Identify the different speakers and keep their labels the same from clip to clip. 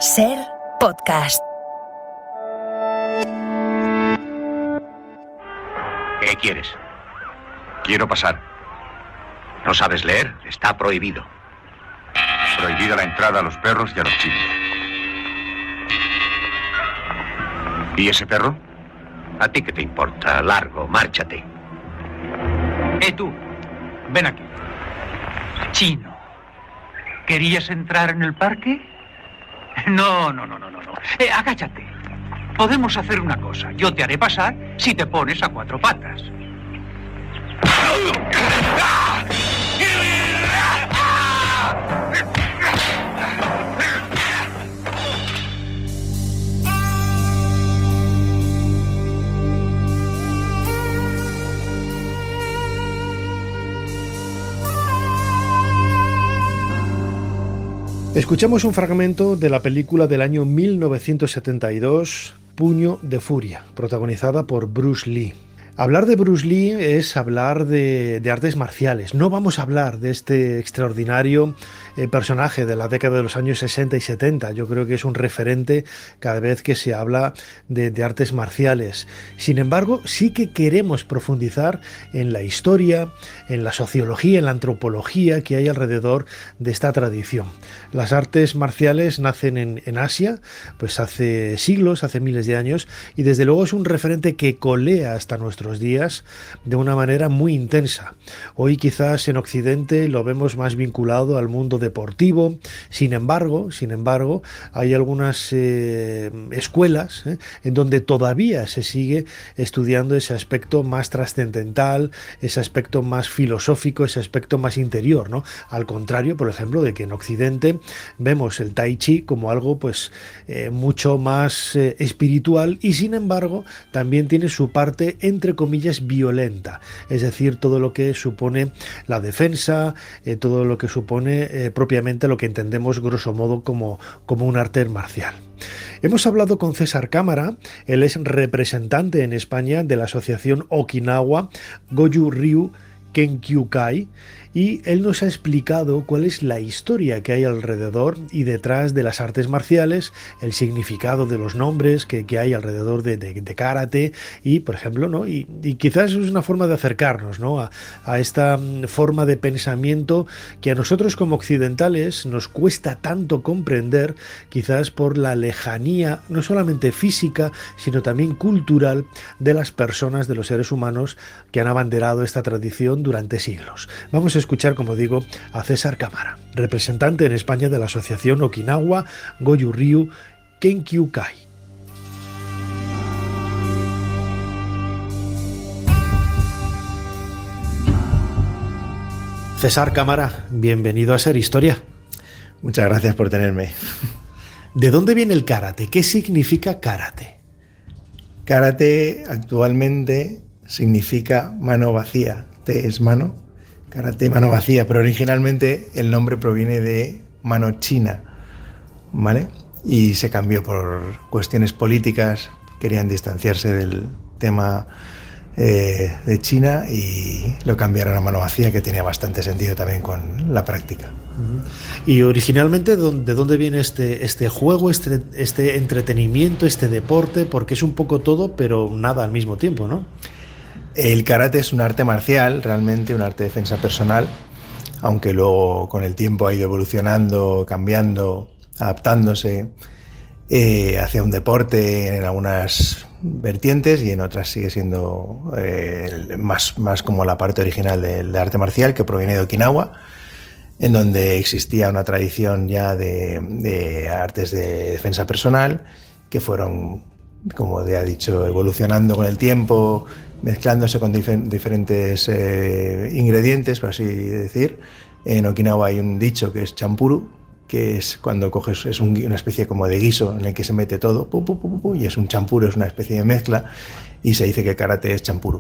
Speaker 1: Ser Podcast.
Speaker 2: ¿Qué quieres? Quiero pasar. ¿No sabes leer? Está prohibido. Prohibida la entrada a los perros y a los chinos. ¿Y ese perro? ¿A ti qué te importa? Largo, márchate.
Speaker 3: Tú, ven aquí. Chino, ¿querías entrar en el parque? No. Agáchate. Podemos hacer una cosa. Yo te haré pasar si te pones a cuatro patas.
Speaker 4: Escuchamos un fragmento de la película del año 1972, Puño de Furia, protagonizada por Bruce Lee. Hablar de Bruce Lee es hablar de artes marciales. No vamos a hablar de este extraordinario personaje de la década de los años 60 y 70. Yo creo que es un referente cada vez que se habla de artes marciales. Sin embargo, sí que queremos profundizar en la historia, en la sociología, en la antropología que hay alrededor de esta tradición. Las artes marciales nacen en Asia, pues hace siglos, hace miles de años, y desde luego es un referente que colea hasta nuestros días de una manera muy intensa. Hoy quizás en Occidente lo vemos más vinculado al mundo deportivo. Sin embargo, hay algunas escuelas en donde todavía se sigue estudiando ese aspecto más trascendental, ese aspecto más filosófico, ese aspecto más interior, ¿no? Al contrario, por ejemplo, de que en Occidente vemos el Tai Chi como algo pues mucho más espiritual, y sin embargo también tiene su parte entre comillas violenta, es decir, todo lo que supone la defensa, todo lo que supone propiamente lo que entendemos grosso modo como un arte marcial. Hemos hablado con César Cámara, él es representante en España de la asociación Okinawa Goju-Ryu Kenkyukai, y él nos ha explicado cuál es la historia que hay alrededor y detrás de las artes marciales, el significado de los nombres que hay alrededor de karate y, por ejemplo, ¿no? y quizás es una forma de acercarnos, ¿no? a esta forma de pensamiento que a nosotros como occidentales nos cuesta tanto comprender, quizás por la lejanía no solamente física sino también cultural de las personas, de los seres humanos que han abanderado esta tradición durante siglos. Vamos a escuchar, como digo, a César Cámara, representante en España de la asociación Okinawa Goju-Ryu Kenkyukai. César Cámara, bienvenido a Ser Historia.
Speaker 5: Muchas gracias por tenerme.
Speaker 4: ¿De dónde viene el karate? ¿Qué significa karate?
Speaker 5: Karate actualmente significa mano vacía. Te es mano. Karate, mano vacía, pero originalmente el nombre proviene de mano china, ¿vale? Y se cambió por cuestiones políticas, querían distanciarse del tema de China y lo cambiaron a mano vacía, que tenía bastante sentido también con la práctica.
Speaker 4: Y originalmente, ¿de dónde viene este juego, este entretenimiento, este deporte? Porque es un poco todo, pero nada al mismo tiempo, ¿no?
Speaker 5: El karate es un arte marcial, realmente un arte de defensa personal, aunque luego con el tiempo ha ido evolucionando, cambiando, adaptándose hacia un deporte en algunas vertientes, y en otras sigue siendo más como la parte original del arte marcial, que proviene de Okinawa, en donde existía una tradición ya de artes de defensa personal que fueron, como ya he dicho, evolucionando con el tiempo, mezclándose con diferentes ingredientes, por así decir. En Okinawa hay un dicho que es champuru, que es cuando coges, es una especie como de guiso en el que se mete todo, y es un champuru, es una especie de mezcla, y se dice que karate es champuru.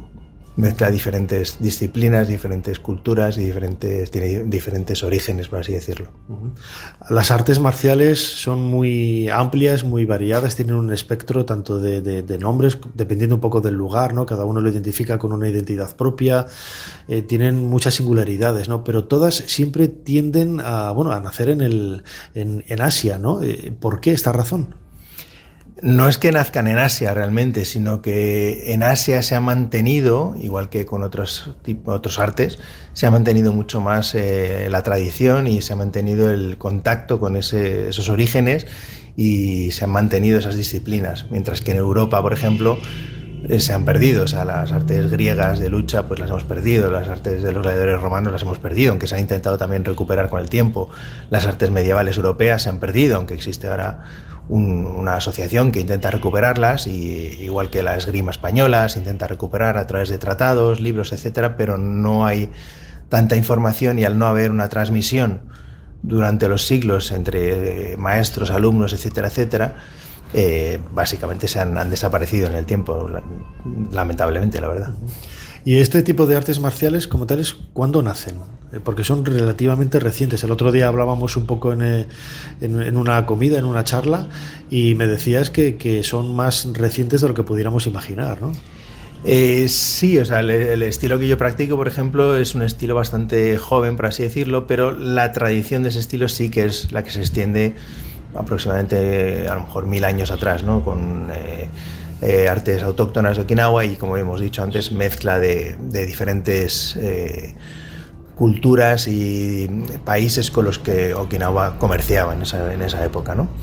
Speaker 5: mezcla diferentes disciplinas, diferentes culturas y tiene diferentes orígenes, por así decirlo.
Speaker 4: Las artes marciales son muy amplias, muy variadas, tienen un espectro tanto de nombres, dependiendo un poco del lugar, ¿no? Cada uno lo identifica con una identidad propia, tienen muchas singularidades, ¿no? Pero todas siempre tienden a nacer en Asia, ¿no? ¿Por qué esta razón?
Speaker 5: No es que nazcan en Asia realmente, sino que en Asia se ha mantenido, igual que con otros artes, se ha mantenido mucho más la tradición y se ha mantenido el contacto con esos orígenes y se han mantenido esas disciplinas. Mientras que en Europa, por ejemplo, se han perdido. O sea, las artes griegas de lucha pues las hemos perdido, las artes de los gladiadores romanos las hemos perdido, aunque se han intentado también recuperar con el tiempo. Las artes medievales europeas se han perdido, aunque existe ahora una asociación que intenta recuperarlas, y igual que la esgrima española se intenta recuperar a través de tratados, libros, etcétera, pero no hay tanta información, y al no haber una transmisión durante los siglos entre maestros, alumnos, etcétera, etcétera, básicamente han desaparecido en el tiempo, lamentablemente, la verdad.
Speaker 4: ¿Y este tipo de artes marciales como tales, cuándo nacen? Porque son relativamente recientes. El otro día hablábamos un poco en una comida, en una charla, y me decías que son más recientes de lo que pudiéramos imaginar, ¿no?
Speaker 5: Sí, o sea, el estilo que yo practico, por ejemplo, es un estilo bastante joven, por así decirlo, pero la tradición de ese estilo sí que es la que se extiende aproximadamente a lo mejor 1000 años atrás, ¿no? Con artes autóctonas de Okinawa y, como hemos dicho antes, mezcla de diferentes culturas y países con los que Okinawa comerciaba en esa época, ¿no?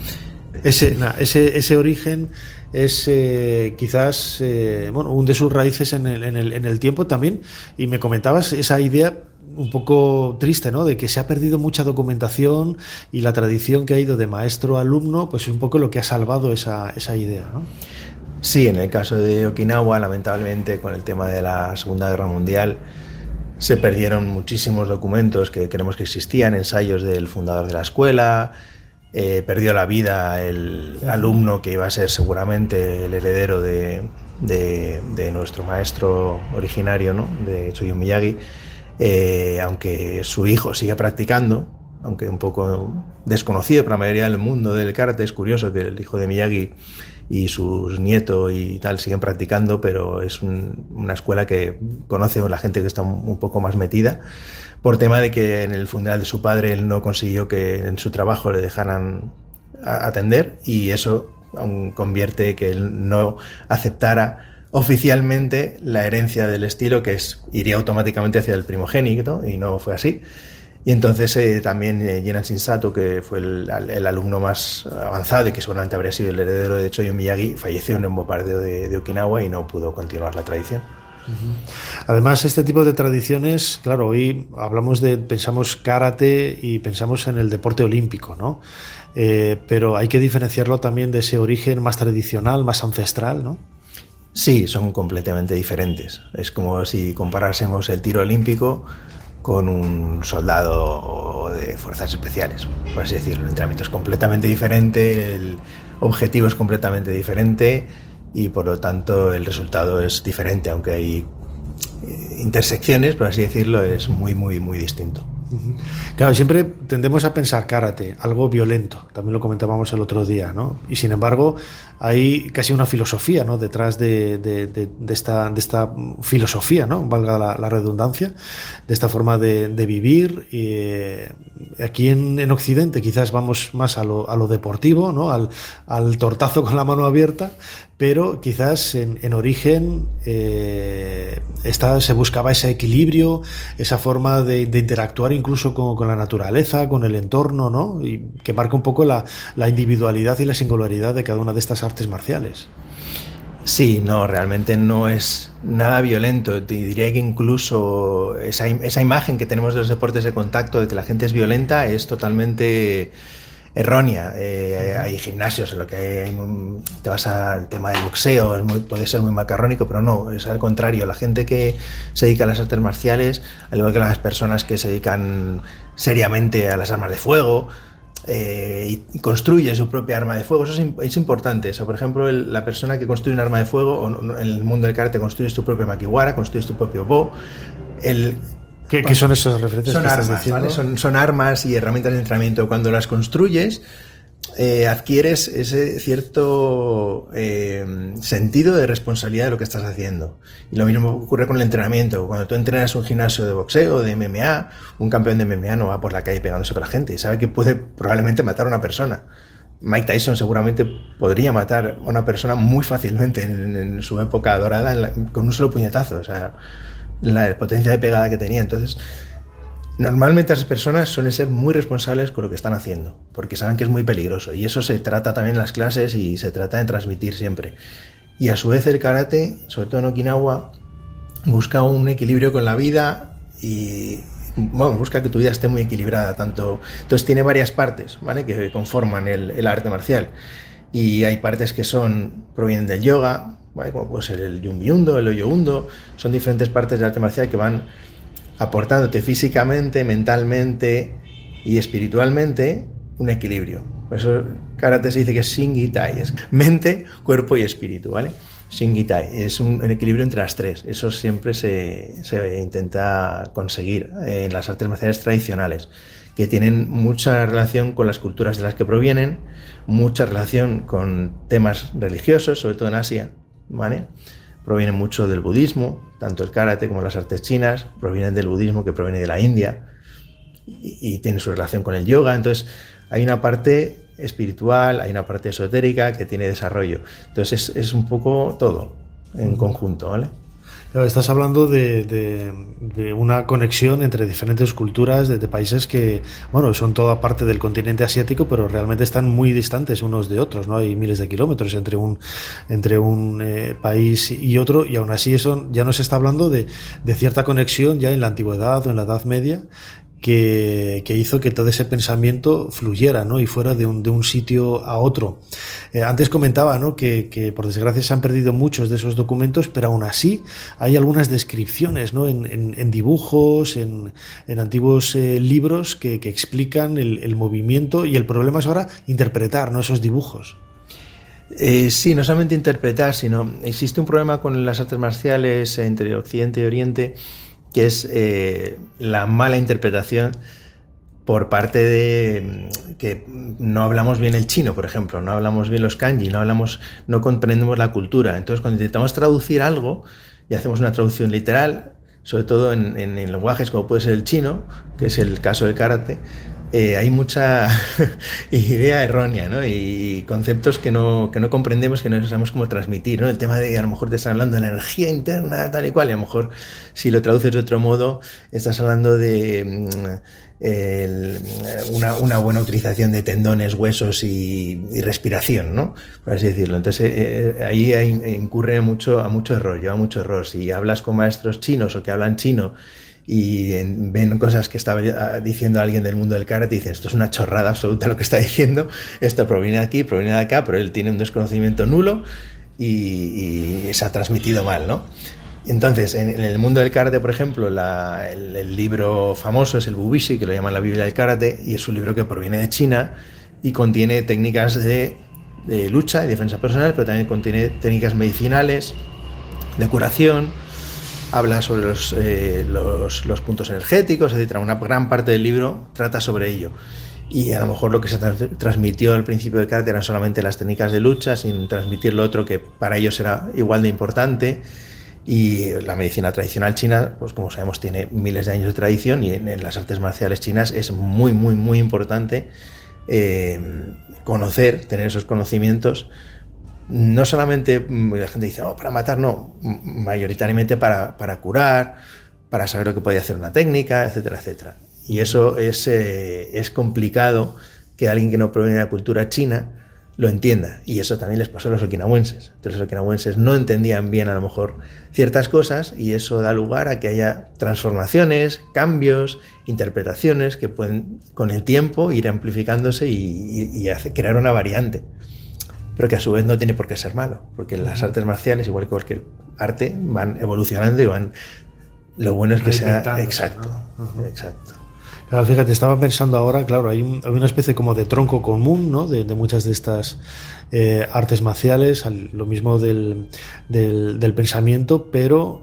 Speaker 4: Ese origen es quizás hunde sus raíces en el tiempo también, y me comentabas esa idea un poco triste, ¿no? De que se ha perdido mucha documentación, y la tradición que ha ido de maestro a alumno pues es un poco lo que ha salvado esa idea, ¿no?
Speaker 5: Sí, en el caso de Okinawa, lamentablemente, con el tema de la Segunda Guerra Mundial, se perdieron muchísimos documentos que creemos que existían, ensayos del fundador de la escuela. Perdió la vida el alumno que iba a ser seguramente el heredero de nuestro maestro originario, ¿no? De Tsuyu Miyagi, aunque su hijo sigue practicando, aunque un poco desconocido para la mayoría del mundo del karate. Es curioso que el hijo de Miyagi y sus nietos y tal siguen practicando, pero es una escuela que conoce la gente que está un poco más metida, por tema de que en el funeral de su padre él no consiguió que en su trabajo le dejaran atender, y eso aún convierte que él no aceptara oficialmente la herencia del estilo, que iría automáticamente hacia el primogénito, y no fue así. Y entonces también Jinan Sato, que fue el alumno más avanzado y que seguramente habría sido el heredero de Tsuyu Miyagi, falleció en un bombardeo de Okinawa y no pudo continuar la tradición.
Speaker 4: Además, este tipo de tradiciones, claro, hoy pensamos karate y pensamos en el deporte olímpico, ¿no? Pero hay que diferenciarlo también de ese origen más tradicional, más ancestral, ¿no?
Speaker 5: Sí, son completamente diferentes. Es como si comparásemos el tiro olímpico con un soldado de fuerzas especiales, por así decirlo. El entrenamiento es completamente diferente, el objetivo es completamente diferente, y por lo tanto el resultado es diferente, aunque hay intersecciones, por así decirlo, es muy, muy, muy distinto.
Speaker 4: Claro, siempre tendemos a pensar karate, algo violento, también lo comentábamos el otro día, ¿no? Y sin embargo hay casi una filosofía, ¿no? Detrás de esta filosofía, ¿no? Valga la redundancia, de esta forma de vivir. Y aquí en Occidente quizás vamos más a lo deportivo, ¿no? Al tortazo con la mano abierta, pero quizás en origen se buscaba ese equilibrio, esa forma de interactuar incluso con la naturaleza, con el entorno, ¿no? Y que marca un poco la individualidad y la singularidad de cada una de estas artes marciales.
Speaker 5: Sí, no, realmente no es nada violento. Te diría que incluso esa imagen que tenemos de los deportes de contacto, de que la gente es violenta, es totalmente errónea. Hay gimnasios en los que te vas al tema del boxeo, puede ser muy macarrónico, pero no, es al contrario. La gente que se dedica a las artes marciales, al igual que las personas que se dedican seriamente a las armas de fuego, y construye su propia arma de fuego. Eso es importante. Por ejemplo, la persona que construye un arma de fuego, o en el mundo del karate construyes tu propio makiwara, construyes tu propio bo.
Speaker 4: ¿Qué son esas referencias?
Speaker 5: Son
Speaker 4: que estás
Speaker 5: armas,
Speaker 4: diciendo?
Speaker 5: ¿vale? Son armas y herramientas de entrenamiento. Cuando las construyes, adquieres ese cierto sentido de responsabilidad de lo que estás haciendo. Y lo mismo ocurre con el entrenamiento. Cuando tú entrenas un gimnasio de boxeo, de MMA, un campeón de MMA no va por la calle pegándose con la gente y sabe que puede probablemente matar a una persona. Mike Tyson seguramente podría matar a una persona muy fácilmente en su época dorada con un solo puñetazo. O sea, la potencia de pegada que tenía. Entonces, normalmente las personas suelen ser muy responsables con lo que están haciendo, porque saben que es muy peligroso. Y eso se trata también en las clases y se trata de transmitir siempre. Y a su vez el karate, sobre todo en Okinawa, busca un equilibrio con la vida y busca que tu vida esté muy equilibrada. Entonces tiene varias partes, ¿vale?, que conforman el arte marcial. Y hay partes que provienen del yoga, ¿vale?, como puede ser el Yumbi-Undo, el Oyo-Undo. Son diferentes partes del arte marcial que van aportándote físicamente, mentalmente y espiritualmente un equilibrio. Por eso karate se dice que es Shingi-Tai, es mente, cuerpo y espíritu, ¿vale? Shingi-Tai es un equilibrio entre las tres. Eso siempre se intenta conseguir en las artes marciales tradicionales, que tienen mucha relación con las culturas de las que provienen, mucha relación con temas religiosos, sobre todo en Asia, ¿vale? Provienen mucho del budismo, tanto el karate como las artes chinas provienen del budismo, que proviene de la India y tiene su relación con el yoga. Entonces hay una parte espiritual, hay una parte esotérica que tiene desarrollo. Entonces es un poco todo en conjunto, ¿vale?
Speaker 4: Estás hablando de una conexión entre diferentes culturas de países que, bueno, son toda parte del continente asiático, pero realmente están muy distantes unos de otros, ¿no? Hay miles de kilómetros entre un país y otro, y aún así eso ya no se está hablando de cierta conexión ya en la antigüedad o en la Edad Media, que hizo que todo ese pensamiento fluyera, ¿no?, y fuera de un sitio a otro. Antes comentaba, ¿no?, que por desgracia se han perdido muchos de esos documentos, pero aún así hay algunas descripciones, ¿no?, en dibujos, en antiguos libros que explican el movimiento, y el problema es ahora interpretar, ¿no?, esos dibujos.
Speaker 5: Sí, no solamente interpretar, sino existe un problema con las artes marciales entre Occidente y Oriente, que es la mala interpretación por parte de que no hablamos bien el chino, por ejemplo, no hablamos bien los kanji, no comprendemos la cultura. Entonces, cuando intentamos traducir algo y hacemos una traducción literal, sobre todo en lenguajes como puede ser el chino, que es el caso del karate, hay mucha idea errónea, ¿no?, y conceptos que no comprendemos, que no sabemos cómo transmitir, ¿no? El tema de, a lo mejor te están hablando de la energía interna, tal y cual, y a lo mejor si lo traduces de otro modo, estás hablando de una buena utilización de tendones, huesos y respiración, ¿no?, por así decirlo. Entonces ahí incurre a mucho error, lleva mucho error. Si hablas con maestros chinos o que hablan chino y ven cosas que estaba diciendo alguien del mundo del karate y dicen, esto es una chorrada absoluta lo que está diciendo, esto proviene de aquí, proviene de acá, pero él tiene un desconocimiento nulo y se ha transmitido mal, ¿no? Entonces, en el mundo del karate, por ejemplo, el libro famoso es el Bubishi, que lo llaman la Biblia del karate, y es un libro que proviene de China y contiene técnicas de lucha y defensa personal, pero también contiene técnicas medicinales, de curación. Habla sobre los puntos energéticos, etc. Una gran parte del libro trata sobre ello. Y a lo mejor lo que se transmitió al principio del karate eran solamente las técnicas de lucha, sin transmitir lo otro que para ellos era igual de importante. Y la medicina tradicional china, pues como sabemos, tiene miles de años de tradición, y en las artes marciales chinas es muy, muy, muy importante tener esos conocimientos. No solamente la gente dice, para matar, no, mayoritariamente para curar, para saber lo que puede hacer una técnica, etcétera, etcétera. Y eso es complicado que alguien que no proviene de la cultura china lo entienda. Y eso también les pasó a los okinawenses. Entonces los okinawenses no entendían bien a lo mejor ciertas cosas, y eso da lugar a que haya transformaciones, cambios, interpretaciones que pueden con el tiempo ir amplificándose y crear una variante. Pero que a su vez no tiene por qué ser malo, porque las artes marciales, igual que cualquier arte, van evolucionando y lo bueno es que sea exacto, ¿no? Exacto.
Speaker 4: Claro, fíjate, estaba pensando ahora, claro, hay una especie como de tronco común, ¿no? De muchas de estas artes marciales, lo mismo del pensamiento, pero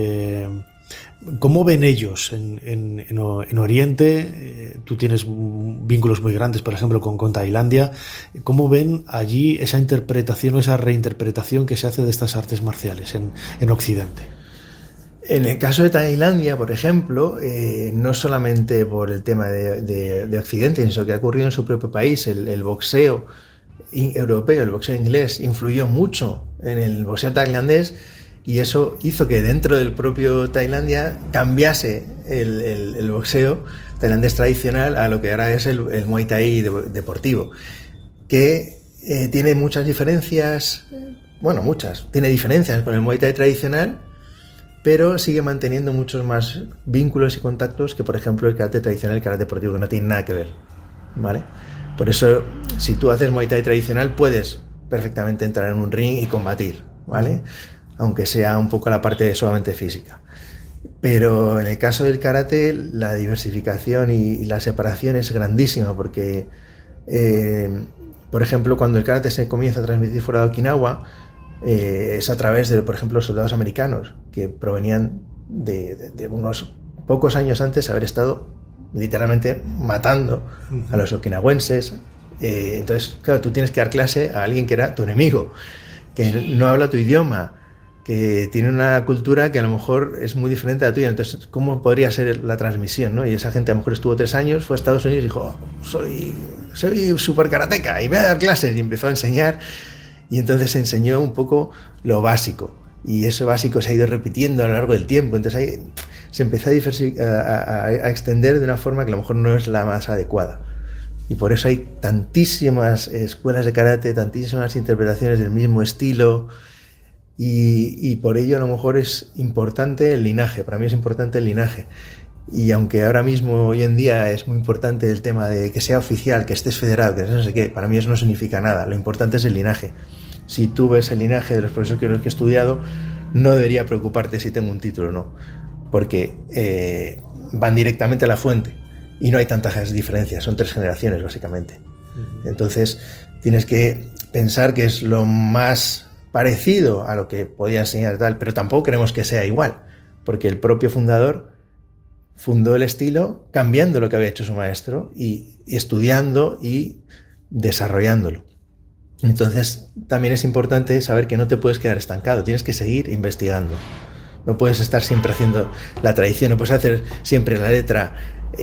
Speaker 4: ¿cómo ven ellos en Oriente? Tú tienes vínculos muy grandes, por ejemplo, con Tailandia. ¿Cómo ven allí esa interpretación o esa reinterpretación que se hace de estas artes marciales en Occidente?
Speaker 5: En el caso de Tailandia, por ejemplo, no solamente por el tema de Occidente, sino que ha ocurrido en su propio país, el boxeo europeo, el boxeo inglés, influyó mucho en el boxeo tailandés, y eso hizo que dentro del propio Tailandia cambiase el boxeo tailandés tradicional a lo que ahora es el Muay Thai deportivo, que tiene muchas diferencias, bueno, tiene diferencias con el Muay Thai tradicional, pero sigue manteniendo muchos más vínculos y contactos que, por ejemplo, el karate tradicional y el karate deportivo, que no tienen nada que ver, ¿vale? Por eso, si tú haces Muay Thai tradicional, puedes perfectamente entrar en un ring y combatir, ¿vale? Aunque sea un poco la parte solamente física. Pero en el caso del karate, la diversificación y la separación es grandísima, porque, por ejemplo, cuando el karate se comienza a transmitir fuera de Okinawa, es a través de, por ejemplo, soldados americanos que provenían de unos pocos años antes haber estado literalmente matando a los okinawenses. Entonces, claro, tú tienes que dar clase a alguien que era tu enemigo, que no habla tu idioma, que tiene una cultura que a lo mejor es muy diferente a la tuya. Entonces, ¿cómo podría ser la transmisión, ¿no? Y esa gente a lo mejor estuvo 3 años, fue a Estados Unidos y dijo, soy súper karateca y voy a dar clases, y empezó a enseñar. Y entonces enseñó un poco lo básico, y eso básico se ha ido repitiendo a lo largo del tiempo. Entonces ahí se empezó a extender de una forma que a lo mejor no es la más adecuada. Y por eso hay tantísimas escuelas de karate, tantísimas interpretaciones del mismo estilo, y por ello a lo mejor es importante el linaje. Para mí es importante el linaje. Y aunque ahora mismo, hoy en día, es muy importante el tema de que sea oficial, que estés federado, que no sé qué, para mí eso no significa nada. Lo importante es el linaje. Si tú ves el linaje de los profesores que he estudiado, no debería preocuparte si tengo un título o no, porque van directamente a la fuente y no hay tantas diferencias, son 3 generaciones básicamente. Entonces tienes que pensar que es lo más parecido a lo que podía enseñar tal, pero tampoco queremos que sea igual, porque el propio fundador fundó el estilo cambiando lo que había hecho su maestro y estudiando y desarrollándolo. Entonces también es importante saber que no te puedes quedar estancado, tienes que seguir investigando. No puedes estar siempre haciendo la tradición, no puedes hacer siempre la letra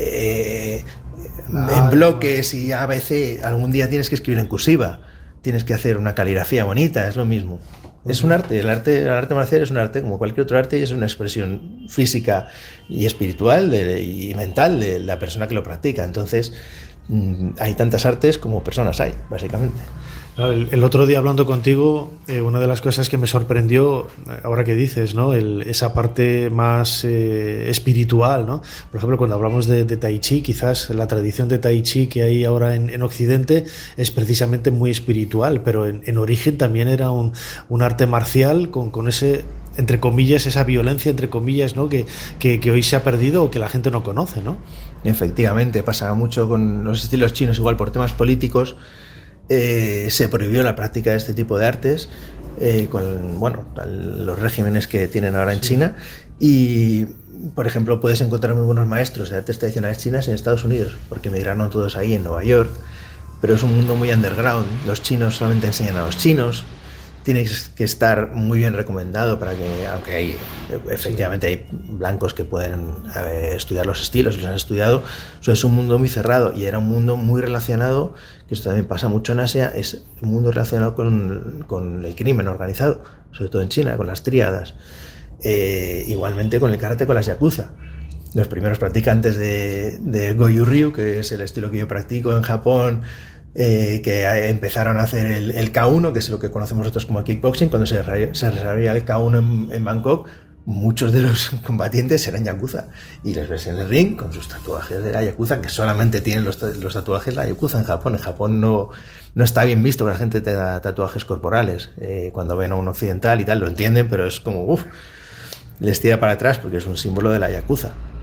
Speaker 5: en bloques y ABC. Algún día tienes que escribir en cursiva, tienes que hacer una caligrafía bonita, es lo mismo. Es un arte, el arte marcial es un arte como cualquier otro arte, y es una expresión física y espiritual y mental de la persona que lo practica. Entonces hay tantas artes como personas hay, básicamente.
Speaker 4: El otro día, hablando contigo, una de las cosas que me sorprendió, ahora que dices, ¿no? Esa parte más espiritual, ¿no? Por ejemplo, cuando hablamos de Tai Chi, quizás la tradición de Tai Chi que hay ahora en Occidente es precisamente muy espiritual, pero en origen también era un arte marcial con ese, entre comillas, esa violencia, entre comillas, ¿no? Que hoy se ha perdido o que la gente no conoce, ¿no?
Speaker 5: Efectivamente, pasa mucho con los estilos chinos, igual por temas políticos. Se prohibió la práctica de este tipo de artes con los regímenes que tienen ahora en China, y por ejemplo puedes encontrar muy buenos maestros de artes tradicionales chinas en Estados Unidos, porque emigraron todos ahí en Nueva York, pero es un mundo muy underground. Los chinos solamente enseñan a los chinos, tienes que estar muy bien recomendado para que, aunque efectivamente hay blancos que pueden estudiar los estilos, los han estudiado, eso es un mundo muy cerrado, y era un mundo muy relacionado, que esto también pasa mucho en Asia, es un mundo relacionado con el crimen organizado, sobre todo en China, con las tríadas, igualmente con el karate, con las yakuza. Los primeros practicantes de Goju Ryu, que es el estilo que yo practico en Japón, que empezaron a hacer el K1, que es lo que conocemos nosotros como kickboxing. Cuando se desarrolla el K1 en Bangkok, muchos de los combatientes eran yakuza, y les ves en el ring con sus tatuajes de la yakuza, que solamente tienen los tatuajes de la yakuza en Japón. En Japón no está bien visto que la gente tenga tatuajes corporales. Cuando ven a un occidental y tal, lo entienden, pero es como, les tira para atrás, porque es un símbolo de la yakuza.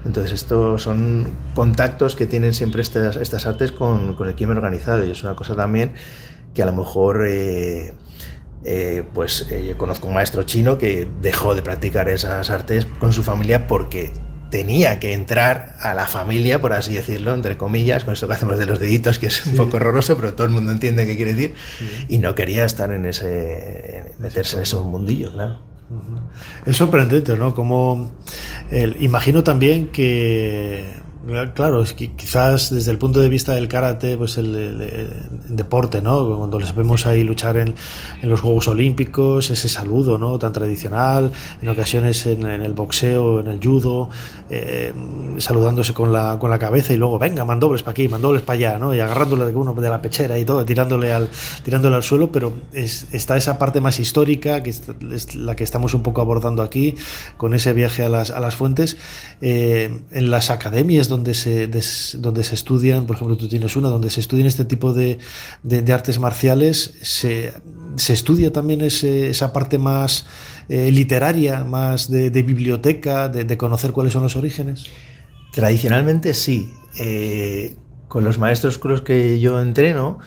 Speaker 5: Entonces, estos son contactos que tienen siempre estas artes con el crimen organizado, y es una cosa también que a lo mejor yo conozco un maestro chino que dejó de practicar esas artes con su familia porque tenía que entrar a la familia, por así decirlo, entre comillas, con esto que hacemos de los deditos, que es un poco horroroso, pero todo el mundo entiende qué quiere decir, y no quería estar meterse en ese mundillo, claro.
Speaker 4: Es sorprendente, ¿no? Como imagino también que, claro, es que quizás desde el punto de vista del karate, pues el deporte, ¿no? Cuando les vemos ahí luchar en los Juegos Olímpicos, ese saludo, ¿no? Tan tradicional, en ocasiones en el boxeo, en el judo, saludándose con la cabeza y luego, venga, mandobles para aquí, mandobles para allá, ¿no? Y agarrándole de uno de la pechera y todo, tirándole al suelo, pero está esa parte más histórica, que es la que estamos un poco abordando aquí, con ese viaje a las fuentes. En las academias donde se estudian, por ejemplo, tú tienes una, donde se estudian este tipo de artes marciales, se estudia también esa parte más literaria, más de biblioteca, de conocer cuáles son los orígenes.
Speaker 5: Tradicionalmente sí. Con los maestros con los que yo entreno,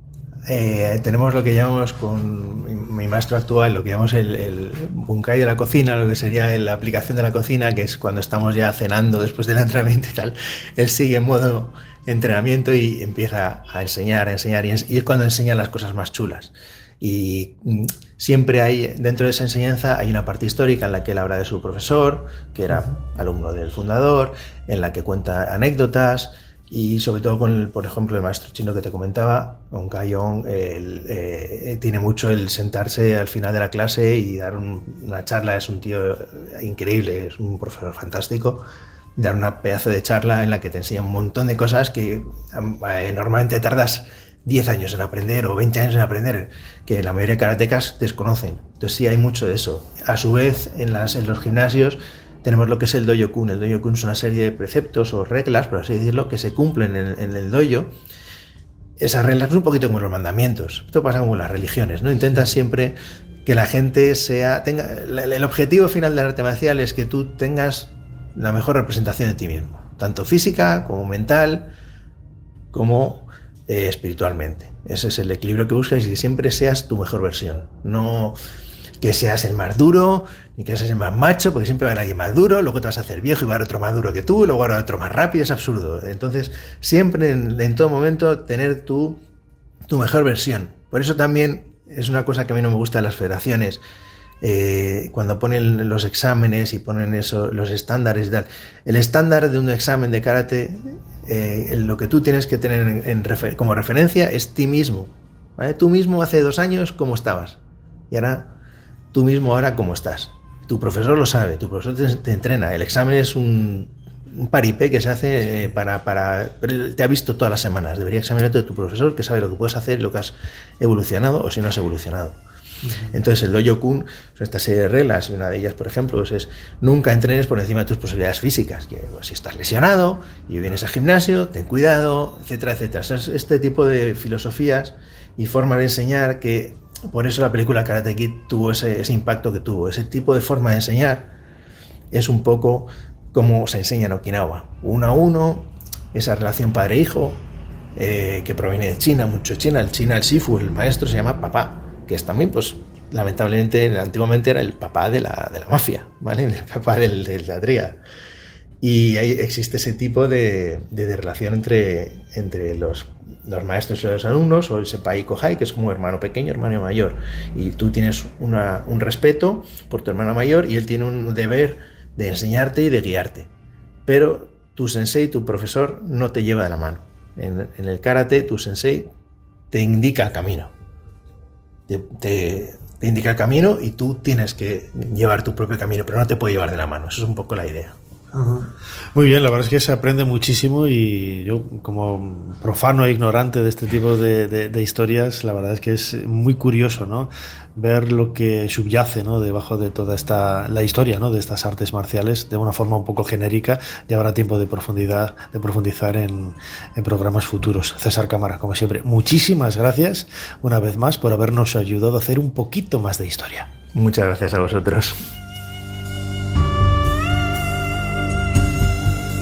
Speaker 5: tenemos lo que llamamos con mi maestro actual, lo que llamamos el bunkai de la cocina, lo que sería la aplicación de la cocina, que es cuando estamos ya cenando después del entrenamiento y tal. Él sigue en modo entrenamiento y empieza a enseñar, y es cuando enseña las cosas más chulas. Y siempre hay, dentro de esa enseñanza, hay una parte histórica en la que él habla de su profesor, que era alumno del fundador, en la que cuenta anécdotas. Y sobre todo por ejemplo, el maestro chino que te comentaba, Ong Kar-yong, tiene mucho el sentarse al final de la clase y dar una charla. Es un tío increíble, es un profesor fantástico. Dar una pedazo de charla en la que te enseña un montón de cosas que normalmente tardas 10 años en aprender o 20 años en aprender, que la mayoría de karatecas desconocen. Entonces sí hay mucho de eso. A su vez, en los gimnasios tenemos lo que es el dojo-kun. El dojo-kun es una serie de preceptos o reglas, por así decirlo, que se cumplen en el dojo. Esas reglas son un poquito como los mandamientos. Esto pasa como las religiones, ¿no? Intentan siempre que la gente tenga el objetivo final del arte marcial es que tú tengas la mejor representación de ti mismo, tanto física como mental, como espiritualmente. Ese es el equilibrio que buscas, y que siempre seas tu mejor versión. No que seas el más duro, ni que seas el más macho, porque siempre va a haber alguien más duro, luego te vas a hacer viejo y va a haber otro más duro que tú, y luego va a haber otro más rápido. Es absurdo. Entonces, siempre en todo momento tener tu mejor versión. Por eso también es una cosa que a mí no me gusta de las federaciones, cuando ponen los exámenes y ponen los estándares y tal. El estándar de un examen de karate, lo que tú tienes que tener como referencia es ti mismo, ¿vale? Tú mismo hace 2 años cómo estabas, y ahora tú mismo ahora cómo estás. Tu profesor lo sabe, tu profesor te entrena. El examen es un paripé que se hace pero te ha visto todas las semanas. Debería examinarte tu profesor, que sabe lo que puedes hacer, lo que has evolucionado o si no has evolucionado. Entonces el dojo-kun son esta serie de reglas, y una de ellas, por ejemplo, es nunca entrenes por encima de tus posibilidades físicas. Que si estás lesionado y vienes al gimnasio, ten cuidado, etcétera, etcétera. Es este tipo de filosofías y formas de enseñar que por eso la película Karate Kid tuvo ese impacto que tuvo. Ese tipo de forma de enseñar es un poco como se enseña en Okinawa, 1 a 1, esa relación padre-hijo, que proviene de China, mucho China. El Shifu, el maestro, se llama papá, que es también, pues, lamentablemente, antiguamente era el papá de la mafia, ¿vale? El papá de la tríada. Y ahí existe ese tipo de relación entre los maestros y los alumnos, o el Senpai Kohai, que es como hermano pequeño, hermano mayor. Y tú tienes un respeto por tu hermano mayor, y él tiene un deber de enseñarte y de guiarte. Pero tu sensei, tu profesor, no te lleva de la mano. En el karate, tu sensei te indica el camino. Te indica el camino, y tú tienes que llevar tu propio camino, pero no te puede llevar de la mano. Eso es un poco la idea.
Speaker 4: Muy bien, la verdad es que se aprende muchísimo, y yo, como profano e ignorante de este tipo de historias, la verdad es que es muy curioso, ¿no? Ver lo que subyace, ¿no?, debajo de toda la historia, ¿no?, de estas artes marciales, de una forma un poco genérica. Y habrá tiempo de profundizar en programas futuros. César Cámara, como siempre, muchísimas gracias una vez más por habernos ayudado a hacer un poquito más de historia.
Speaker 5: Muchas gracias a vosotros.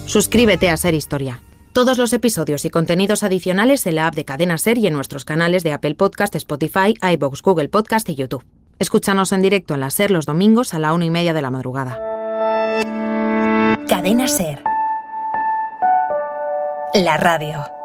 Speaker 6: Suscríbete a Ser Historia. Todos los episodios y contenidos adicionales en la app de Cadena Ser y en nuestros canales de Apple Podcast, Spotify, iVoox, Google Podcast y YouTube. Escúchanos en directo en la Ser los domingos a la 1:30 de la madrugada.
Speaker 1: Cadena Ser. La radio.